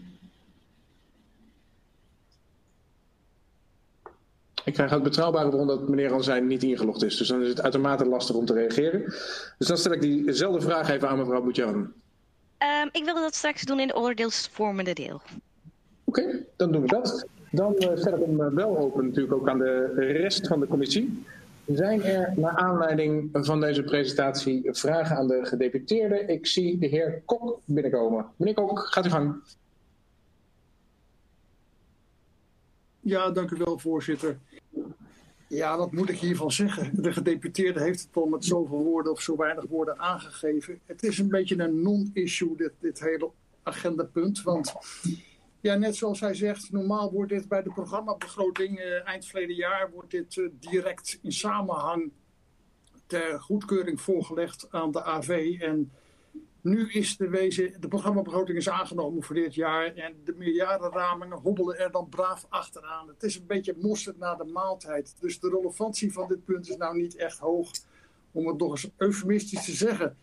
[SPEAKER 1] Ik krijg uit betrouwbare bron dat meneer Ranzijn niet ingelogd is. Dus dan is het uitermate lastig om te reageren. Dus dan stel ik diezelfde vraag even aan mevrouw Boudjawan.
[SPEAKER 10] Ik wilde dat straks doen in de oordeelsvormende deel.
[SPEAKER 1] Oké, dan doen we dat. Dan stel ik hem wel open natuurlijk ook aan de rest van de commissie. Zijn er naar aanleiding van deze presentatie vragen aan de gedeputeerden? Ik zie de heer Kok binnenkomen. Meneer Kok, gaat u gang.
[SPEAKER 11] Ja, dank u wel, voorzitter. Ja, wat moet ik hiervan zeggen? De gedeputeerde heeft het al met zoveel woorden of zo weinig woorden aangegeven. Het is een beetje een non-issue, dit hele agendapunt. Want ja, net zoals hij zegt, normaal wordt dit bij de programmabegroting eind verleden jaar wordt dit direct in samenhang ter goedkeuring voorgelegd aan de AV. En nu is de programmabegroting is aangenomen voor dit jaar en de meerjarenramingen hobbelen er dan braaf achteraan. Het is een beetje mosterd na de maaltijd. Dus de relevantie van dit punt is nou niet echt hoog, om het nog eens eufemistisch te zeggen.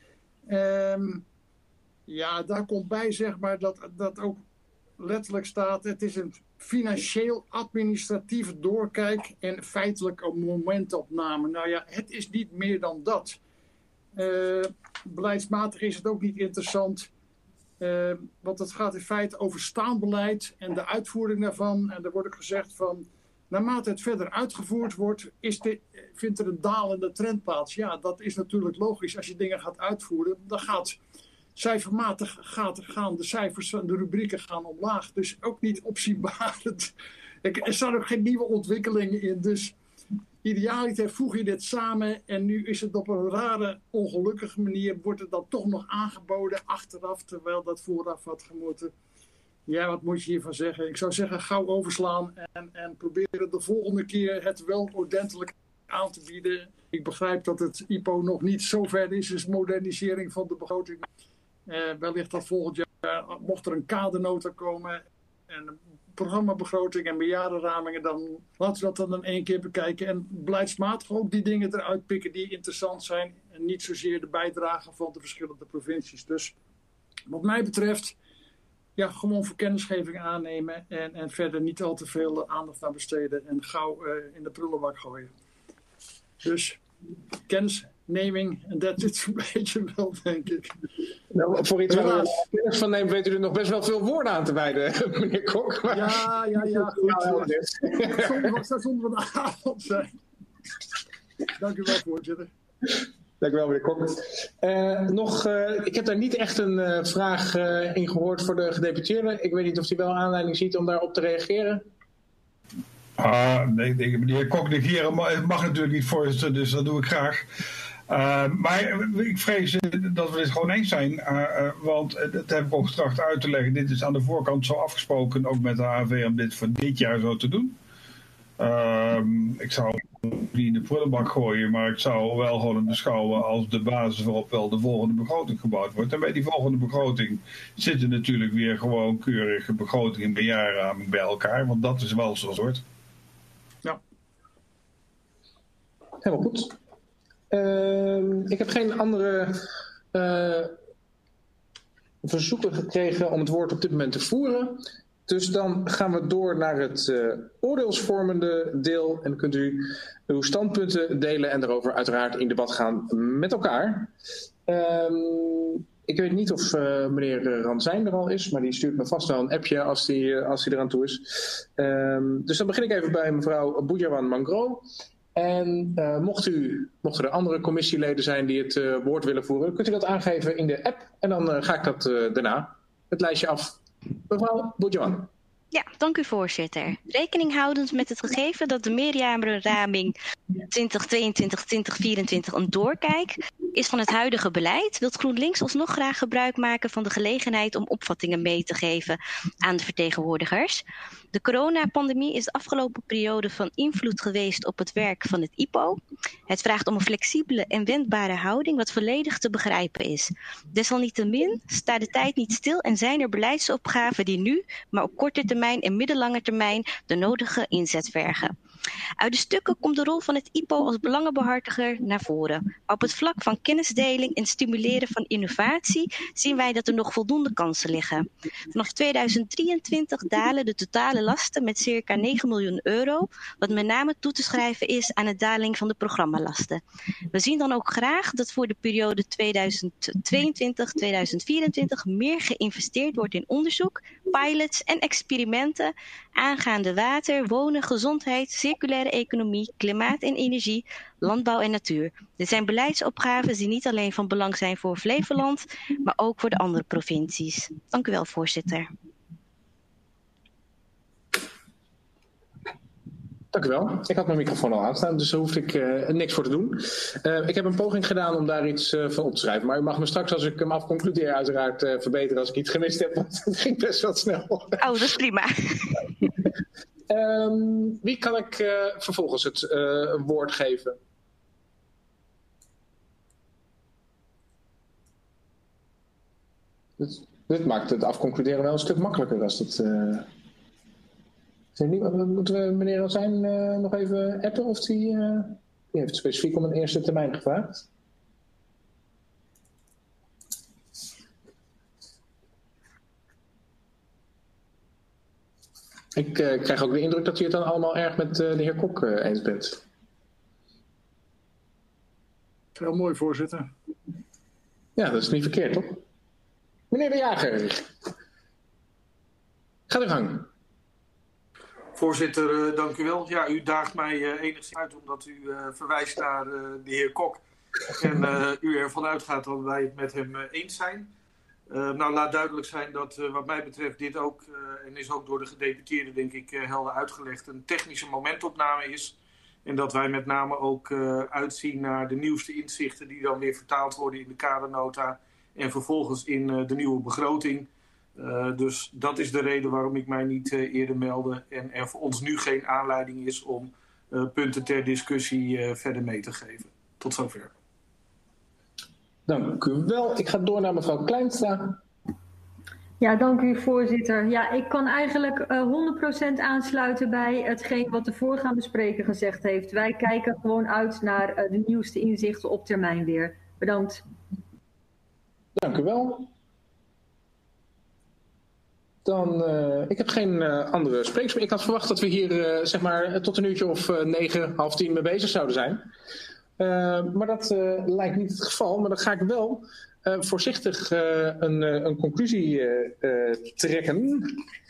[SPEAKER 11] Ja, daar komt bij zeg maar dat ook letterlijk staat, het is een financieel-administratieve doorkijk en feitelijk een momentopname. Nou ja, het is niet meer dan dat. Beleidsmatig is het ook niet interessant, want het gaat in feite over staanbeleid en de uitvoering daarvan. En er wordt ook gezegd van, naarmate het verder uitgevoerd wordt, vindt er een dalende trend plaats. Ja, dat is natuurlijk logisch. Als je dingen gaat uitvoeren, dan gaat cijfermatig gaan de cijfers en de rubrieken gaan omlaag. Dus ook niet opzienbarend. Er staan ook geen nieuwe ontwikkelingen in. Dus idealiter voeg je dit samen en nu is het op een rare, ongelukkige manier, wordt het dan toch nog aangeboden achteraf, terwijl dat vooraf had gemoeten. Ja, wat moet je hiervan zeggen? Ik zou zeggen, gauw overslaan en proberen de volgende keer het wel ordentelijk aan te bieden. Ik begrijp dat het IPO nog niet zo ver is, dus modernisering van de begroting. Wellicht dat volgend jaar, mocht er een kadernota komen en een programmabegroting en meerjarenramingen, dan laten we dat dan in één keer bekijken. En beleidsmatig ook die dingen eruit pikken die interessant zijn en niet zozeer de bijdrage van de verschillende provincies. Dus wat mij betreft, ja, gewoon voor kennisgeving aannemen en verder niet al te veel aandacht aan besteden en gauw in de prullenbak gooien. Dus kennisneming en dat is een beetje wel, denk ik.
[SPEAKER 1] Nou, voor iets waar we kennis van nemen, weet u er nog best wel veel woorden aan te wijden, meneer Kok. Maar...
[SPEAKER 11] Ja, goed. Wat zou zonder een avond zijn? Dank u wel, voorzitter.
[SPEAKER 1] Dank u wel, meneer Kok. Ik heb daar niet echt een vraag in gehoord voor de gedeputeerde. Ik weet niet of hij wel aanleiding ziet om daarop te reageren.
[SPEAKER 8] Nee, meneer Kok negeren mag natuurlijk niet, voorzitter, dus dat doe ik graag. Maar ik vrees dat we dit gewoon eens zijn. Want dat heb ik ook getracht uit te leggen. Dit is aan de voorkant zo afgesproken, ook met de ANV, om dit voor dit jaar zo te doen. Ik zou die in de prullenbak gooien, maar ik zou wel gewoon beschouwen als de basis waarop wel de volgende begroting gebouwd wordt. En bij die volgende begroting zitten natuurlijk weer gewoon keurige begrotingen per jaar bij elkaar, want dat is wel zo'n soort.
[SPEAKER 11] Ja.
[SPEAKER 1] Helemaal goed. Ik heb geen andere verzoeken gekregen om het woord op dit moment te voeren. Dus dan gaan we door naar het oordeelsvormende deel. En dan kunt u uw standpunten delen en daarover uiteraard in debat gaan met elkaar. Ik weet niet of meneer Ranzijn er al is, maar die stuurt me vast wel een appje als die eraan toe is. Dus dan begin ik even bij mevrouw Boudjawan Mangro. En mochten er andere commissieleden zijn die het woord willen voeren, kunt u dat aangeven in de app. En dan ga ik dat daarna het lijstje af. Mevrouw Boudjawan.
[SPEAKER 10] Ja, dank u voorzitter. Rekening houdend met het gegeven dat de meerjarenraming 2022-2024 een doorkijk is van het huidige beleid, wil GroenLinks alsnog graag gebruik maken van de gelegenheid om opvattingen mee te geven aan de vertegenwoordigers. De coronapandemie is de afgelopen periode van invloed geweest op het werk van het IPO. Het vraagt om een flexibele en wendbare houding wat volledig te begrijpen is. Desalniettemin staat de tijd niet stil en zijn er beleidsopgaven die nu, maar op korte termijn en middellange termijn de nodige inzet vergen. Uit de stukken komt de rol van het IPO als belangenbehartiger naar voren. Op het vlak van kennisdeling en stimuleren van innovatie zien wij dat er nog voldoende kansen liggen. Vanaf 2023 dalen de totale lasten met circa 9 miljoen euro, wat met name toe te schrijven is aan de daling van de programmalasten. We zien dan ook graag dat voor de periode 2022-2024 meer geïnvesteerd wordt in onderzoek, pilots en experimenten aangaande water, wonen, gezondheid, circulaire economie, klimaat en energie, landbouw en natuur. Dit zijn beleidsopgaven die niet alleen van belang zijn voor Flevoland, maar ook voor de andere provincies. Dank u wel, voorzitter.
[SPEAKER 1] Dank u wel. Ik had mijn microfoon al aanstaan, dus daar hoefde ik niks voor te doen. Ik heb een poging gedaan om daar iets van op te schrijven. Maar u mag me straks, als ik hem afconcludeer, uiteraard verbeteren als ik iets gemist heb. Want het ging best wel snel.
[SPEAKER 10] Oh, dat is prima.
[SPEAKER 1] Wie kan ik vervolgens het woord geven? Dit maakt het afconcluderen wel een stuk makkelijker als dat... Moeten we meneer Ranzijn nog even appen of die heeft specifiek om een eerste termijn gevraagd? Ik krijg ook de indruk dat u het dan allemaal erg met de heer Kok eens bent.
[SPEAKER 11] Heel mooi, voorzitter.
[SPEAKER 1] Ja, dat is niet verkeerd, toch? Meneer De Jager. Ga de gang.
[SPEAKER 6] Voorzitter, dank u wel. Ja, u daagt mij enigszins uit omdat u verwijst naar de heer Kok. En u ervan uitgaat dat wij het met hem eens zijn. Nou, laat duidelijk zijn dat wat mij betreft dit ook, en is ook door de gedeputeerden denk ik helder uitgelegd, een technische momentopname is. En dat wij met name ook uitzien naar de nieuwste inzichten die dan weer vertaald worden in de kadernota en vervolgens in de nieuwe begroting. Dus dat is de reden waarom ik mij niet eerder meldde en er voor ons nu geen aanleiding is om punten ter discussie verder mee te geven. Tot zover.
[SPEAKER 1] Dank u wel. Ik ga door naar mevrouw Kleinstra.
[SPEAKER 12] Ja, dank u voorzitter. Ja, ik kan eigenlijk 100% aansluiten bij hetgeen wat de voorgaande spreker gezegd heeft. Wij kijken gewoon uit naar de nieuwste inzichten op termijn weer. Bedankt.
[SPEAKER 1] Dank u wel. Dan, ik heb geen andere sprekers meer. Ik had verwacht dat we hier zeg maar tot een uurtje of 9, half 10 mee bezig zouden zijn. Maar dat lijkt niet het geval. Maar dan ga ik wel voorzichtig een conclusie trekken.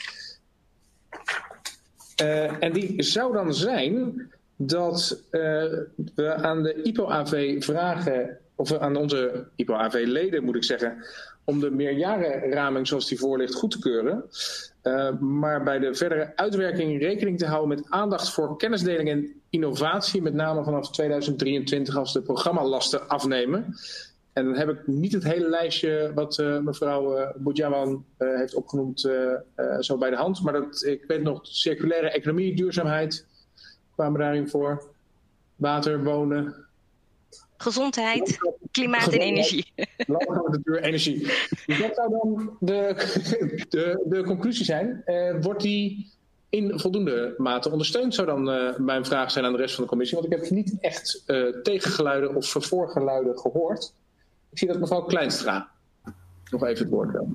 [SPEAKER 1] En die zou dan zijn dat we aan de IPO-AV vragen, of aan onze IPO-AV-leden moet ik zeggen, om de meerjarenraming zoals die voor ligt goed te keuren. Maar bij de verdere uitwerking rekening te houden met aandacht voor kennisdeling en innovatie, met name vanaf 2023 als de programmalasten afnemen. En dan heb ik niet het hele lijstje wat mevrouw Boudjawan heeft opgenoemd zo bij de hand. Maar ik weet nog, circulaire economie, duurzaamheid kwamen daarin voor. Water, wonen.
[SPEAKER 10] Gezondheid, klimaat en energie.
[SPEAKER 1] Landbouw, natuur, energie. Dus dat zou dan de conclusie zijn. Wordt die in voldoende mate ondersteund, zou dan mijn vraag zijn aan de rest van de commissie. Want ik heb niet echt tegengeluiden of vervoorgeluiden gehoord. Ik zie dat mevrouw Kleinstra nog even het woord wil.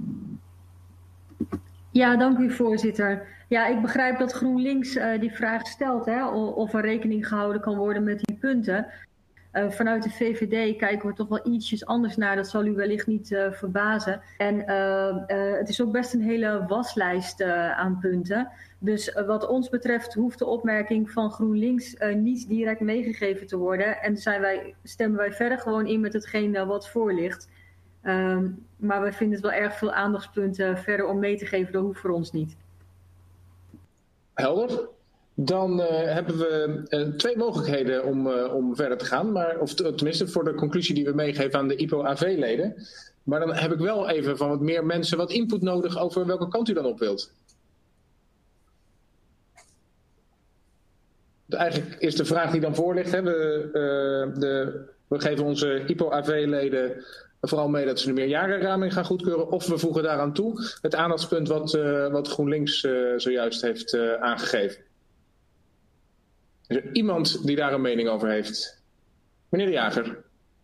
[SPEAKER 12] Ja, dank u voorzitter. Ja, ik begrijp dat GroenLinks die vraag stelt, hè, of er rekening gehouden kan worden met die punten. Vanuit de VVD kijken we toch wel ietsjes anders naar. Dat zal u wellicht niet verbazen. En het is ook best een hele waslijst aan punten. Dus wat ons betreft hoeft de opmerking van GroenLinks niet direct meegegeven te worden. En stemmen wij verder gewoon in met hetgeen wat voor ligt. Maar we vinden het wel erg veel aandachtspunten verder om mee te geven. Dat hoeft voor ons niet.
[SPEAKER 1] Helder. Dan hebben we 2 mogelijkheden om verder te gaan. Of tenminste voor de conclusie die we meegeven aan de IPO-AV-leden. Maar dan heb ik wel even van wat meer mensen wat input nodig over welke kant u dan op wilt. Eigenlijk is de vraag die dan voor ligt. Hè, we geven onze IPO-AV-leden vooral mee dat ze de meerjarenraming gaan goedkeuren. Of we voegen daaraan toe het aandachtspunt wat GroenLinks zojuist heeft aangegeven. Is er iemand die daar een mening over heeft? Meneer De Jager.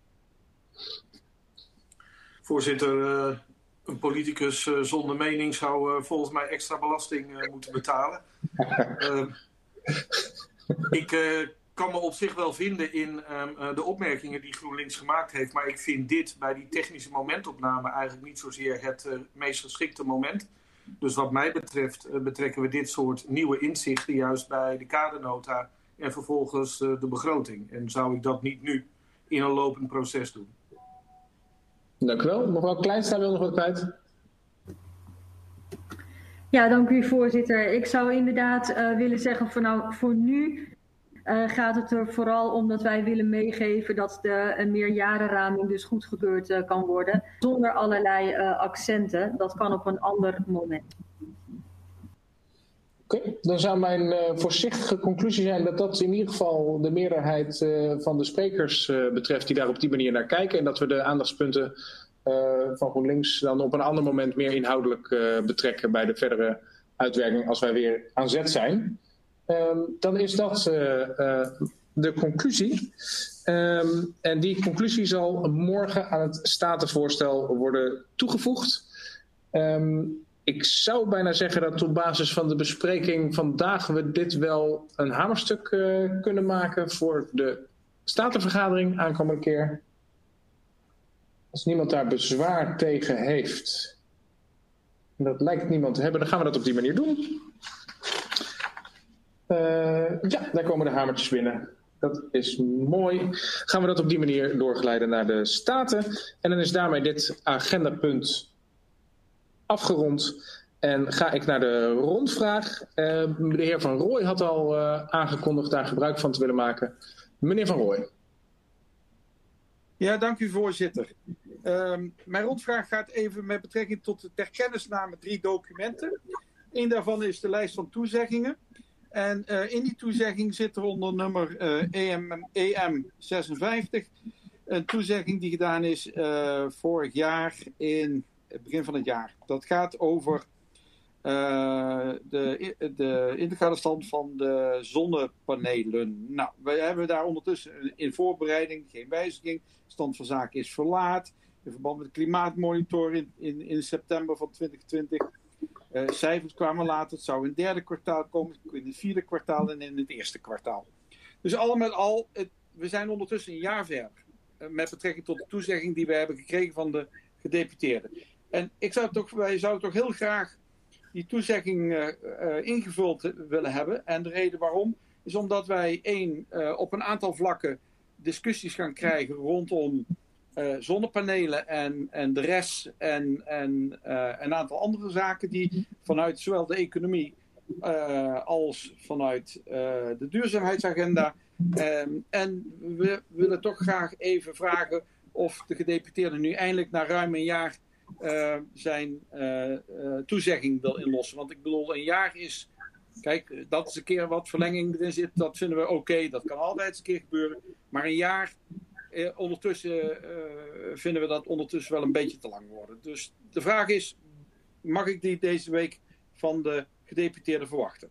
[SPEAKER 6] Voorzitter, een politicus zonder mening zou volgens mij extra belasting moeten betalen. Ik kan me op zich wel vinden in de opmerkingen die GroenLinks gemaakt heeft. Maar ik vind dit bij die technische momentopname eigenlijk niet zozeer het meest geschikte moment. Dus wat mij betreft betrekken we dit soort nieuwe inzichten juist bij de kadernota en vervolgens de begroting. En zou ik dat niet nu in een lopend proces doen.
[SPEAKER 1] Dank u wel. Mevrouw Kleinstra wil nog wat kwijt.
[SPEAKER 12] Ja, dank u voorzitter. Ik zou inderdaad willen zeggen voor nu gaat het er vooral om dat wij willen meegeven dat een meerjarenraming dus goedgekeurd kan worden. Zonder allerlei accenten. Dat kan op een ander moment.
[SPEAKER 1] Oké, dan zou mijn voorzichtige conclusie zijn dat in ieder geval de meerderheid van de sprekers betreft die daar op die manier naar kijken. En dat we de aandachtspunten van GroenLinks dan op een ander moment meer inhoudelijk betrekken bij de verdere uitwerking als wij weer aan zet zijn. Dan is dat de conclusie. En die conclusie zal morgen aan het statenvoorstel worden toegevoegd. Ik zou bijna zeggen dat op basis van de bespreking vandaag we dit wel een hamerstuk kunnen maken voor de statenvergadering aankomende keer. Als niemand daar bezwaar tegen heeft, en dat lijkt niemand te hebben, dan gaan we dat op die manier doen. Ja, daar komen de hamertjes binnen. Dat is mooi. Gaan we dat op die manier doorgeleiden naar de Staten. En dan is daarmee dit agendapunt afgerond. En ga ik naar de rondvraag. De heer Van Rooij had al aangekondigd daar gebruik van te willen maken. Meneer Van Rooij.
[SPEAKER 2] Ja, dank u voorzitter. Mijn rondvraag gaat even met betrekking tot de terkennisname 3 documenten. Eén daarvan is de lijst van toezeggingen. En in die toezegging zit er onder nummer EM 56 een toezegging die gedaan is vorig jaar in het begin van het jaar. Dat gaat over de integrale stand van de zonnepanelen. Nou, wij hebben daar ondertussen in voorbereiding geen wijziging. Stand van zaken is verlaat. In verband met de klimaatmonitor in september van 2020. Cijfers kwamen later. Het zou in het 3e kwartaal komen, in het 4e kwartaal en in het 1e kwartaal. Dus al met al, we zijn ondertussen een jaar verder. Met betrekking tot de toezegging die we hebben gekregen van de gedeputeerden. En wij zouden toch heel graag die toezegging ingevuld willen hebben. En de reden waarom is omdat wij op een aantal vlakken discussies gaan krijgen rondom zonnepanelen en de rest en een aantal andere zaken die vanuit zowel de economie als vanuit de duurzaamheidsagenda. En we willen toch graag even vragen of de gedeputeerde nu eindelijk na ruim een jaar zijn toezegging wil inlossen. Want ik bedoel, een jaar is... Kijk, dat is een keer wat verlenging erin zit. Dat vinden we oké. Dat kan altijd eens een keer gebeuren. Maar een jaar... ondertussen vinden we dat ondertussen wel een beetje te lang worden. Dus de vraag is, mag ik die deze week van de gedeputeerde verwachten?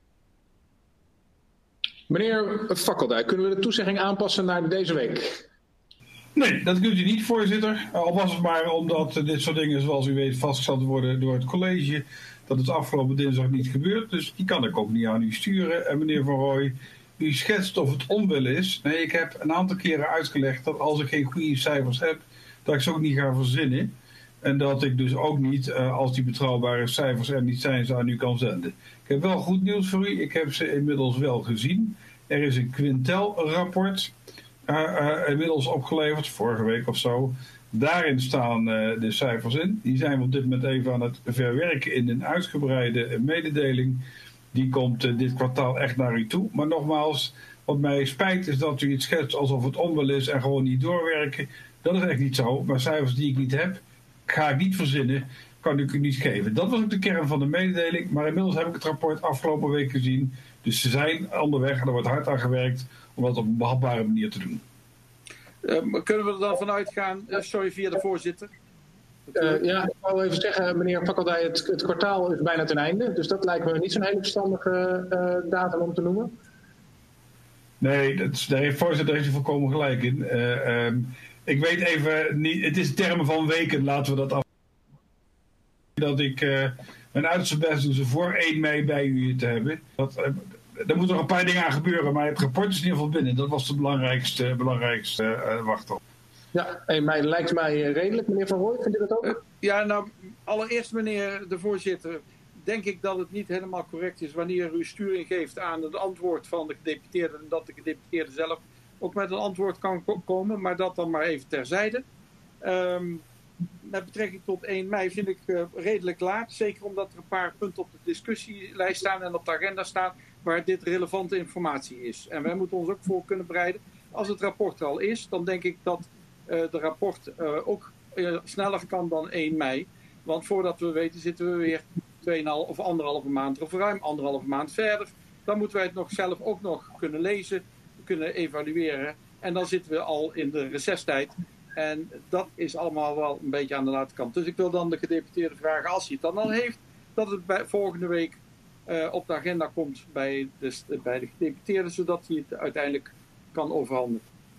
[SPEAKER 1] Meneer Fakkeldijk, kunnen we de toezegging aanpassen naar deze week?
[SPEAKER 8] Nee, dat kunt u niet, voorzitter. Al was het maar omdat dit soort dingen, zoals u weet, vastgesteld worden door het college. Dat is afgelopen dinsdag niet gebeurd. Dus die kan ik ook niet aan u sturen. En meneer Van Rooij, u schetst of het onwil is. Nee, ik heb een aantal keren uitgelegd dat als ik geen goede cijfers heb, dat ik ze ook niet ga verzinnen. En dat ik dus ook niet, als die betrouwbare cijfers er niet zijn, ze aan u kan zenden. Ik heb wel goed nieuws voor u. Ik heb ze inmiddels wel gezien. Er is een Quintel-rapport inmiddels opgeleverd, vorige week of zo. Daarin staan de cijfers in. Die zijn we op dit moment even aan het verwerken in een uitgebreide mededeling. Die komt dit kwartaal echt naar u toe. Maar nogmaals, wat mij spijt is dat u het schetst alsof het onwil is en gewoon niet doorwerken. Dat is echt niet zo. Maar cijfers die ik niet heb, ga ik niet verzinnen, kan ik u niet geven. Dat was ook de kern van de mededeling. Maar inmiddels heb ik het rapport afgelopen week gezien. Dus ze zijn onderweg en er wordt hard aan gewerkt om dat op een behapbare manier te doen.
[SPEAKER 2] Kunnen we er dan vanuit gaan, sorry via de voorzitter?
[SPEAKER 1] Ja, ik wou even zeggen, meneer Fakkeldij, het kwartaal is bijna ten einde. Dus dat lijkt me niet zo'n hele verstandige datum om te noemen.
[SPEAKER 8] Nee, daar heeft voorzitter heeft u volkomen gelijk in. Ik weet even niet, het is termen van weken, laten we dat af. Dat ik mijn uiterste best doe ze voor 1 mei bij u te hebben. Er moeten nog een paar dingen aan gebeuren, maar het rapport is in ieder geval binnen. Dat was de belangrijkste wachtop.
[SPEAKER 1] Ja, 1 mei lijkt mij redelijk. Meneer Van Rooij, vindt u dat ook?
[SPEAKER 2] Ja, nou, allereerst meneer de voorzitter, denk ik dat het niet helemaal correct is wanneer u sturing geeft aan het antwoord van de gedeputeerde en dat de gedeputeerde zelf ook met een antwoord kan komen, maar dat dan maar even terzijde. Met betrekking tot 1 mei vind ik redelijk laat, zeker omdat er een paar punten op de discussielijst staan en op de agenda staan waar dit relevante informatie is. En wij moeten ons ook voor kunnen bereiden. Als het rapport er al is, dan denk ik dat de rapport ook sneller kan dan 1 mei. Want voordat we weten zitten we weer 2,5 of 1,5 maand of ruim 1,5 maand verder. Dan moeten wij het nog zelf ook nog kunnen lezen, kunnen evalueren. En dan zitten we al in de recesstijd. En dat is allemaal wel een beetje aan de late kant. Dus ik wil dan de gedeputeerde vragen, als hij het dan al heeft, dat het volgende week op de agenda komt bij de gedeputeerde, zodat hij het uiteindelijk kan overhandigen.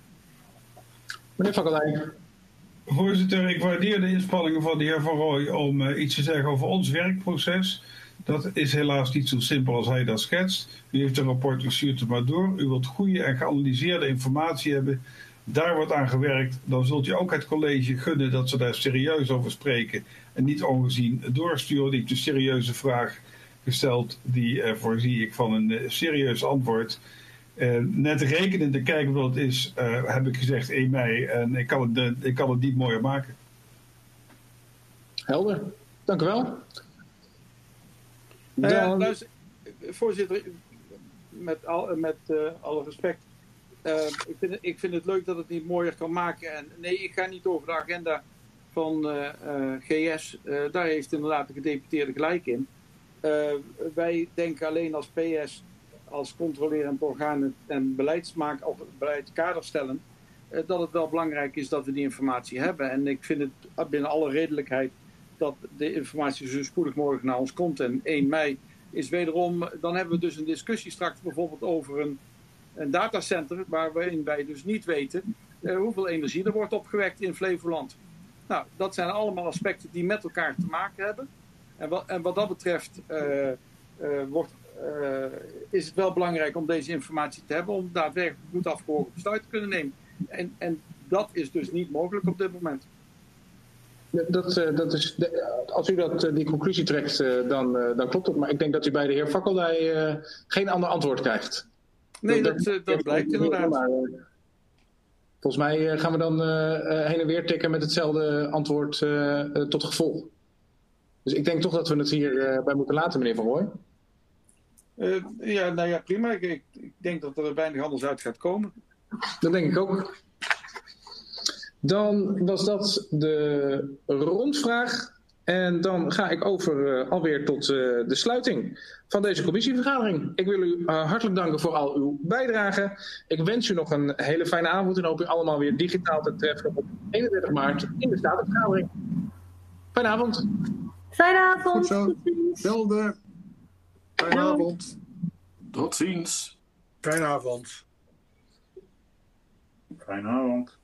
[SPEAKER 1] Meneer Fakkeldijk.
[SPEAKER 8] Voorzitter, ik waardeer de inspanningen van de heer Van Rooij om iets te zeggen over ons werkproces. Dat is helaas niet zo simpel als hij dat schetst. U heeft een rapport, u stuurt het maar door. U wilt goede en geanalyseerde informatie hebben. Daar wordt aan gewerkt. Dan zult u ook het college gunnen dat ze daar serieus over spreken. En niet ongezien doorsturen. Die heeft een serieuze vraag gesteld. Die voorzie ik van een serieus antwoord. Net rekenen te kijken wat het is, heb ik gezegd 1 mei. En ik kan het niet mooier maken.
[SPEAKER 1] Helder. Dank u wel.
[SPEAKER 2] Voorzitter, met alle respect. Ik vind het leuk dat het niet mooier kan maken. En nee, ik ga niet over de agenda van GS. Daar heeft inderdaad de gedeputeerde gelijk in. Wij denken alleen als PS, als controlerend orgaan en beleidsmaker of beleidskader stellen, dat het wel belangrijk is dat we die informatie hebben. En ik vind het binnen alle redelijkheid dat de informatie zo spoedig mogelijk naar ons komt. En 1 mei is wederom, dan hebben we dus een discussie straks bijvoorbeeld over een datacenter waarin wij dus niet weten hoeveel energie er wordt opgewekt in Flevoland. Nou, dat zijn allemaal aspecten die met elkaar te maken hebben. En wat dat betreft is het wel belangrijk om deze informatie te hebben om daadwerkelijk goed afgewogen besluit te kunnen nemen. En dat is dus niet mogelijk op dit moment.
[SPEAKER 1] Als u die conclusie trekt, dan klopt het. Maar ik denk dat u bij de heer Fakkeldij geen ander antwoord krijgt.
[SPEAKER 2] Nee, dat blijkt inderdaad.
[SPEAKER 1] Volgens mij gaan we dan heen en weer tikken met hetzelfde antwoord tot gevolg. Dus ik denk toch dat we het hier bij moeten laten, meneer Van Rooij.
[SPEAKER 2] Ja, prima. Ik denk dat er weinig anders uit gaat komen.
[SPEAKER 1] Dat denk ik ook. Dan was dat de rondvraag. En dan ga ik over alweer tot de sluiting van deze commissievergadering. Ik wil u hartelijk danken voor al uw bijdrage. Ik wens u nog een hele fijne avond en hoop u allemaal weer digitaal te treffen op 31 maart in de Statenvergadering. Fijne avond.
[SPEAKER 12] Fijne avond.
[SPEAKER 11] Goed zo.
[SPEAKER 12] Tot ziens.
[SPEAKER 11] Zelfde. Fijne
[SPEAKER 12] Doei.
[SPEAKER 11] avond.
[SPEAKER 6] Tot ziens.
[SPEAKER 11] Fijne avond.
[SPEAKER 13] Fijne avond.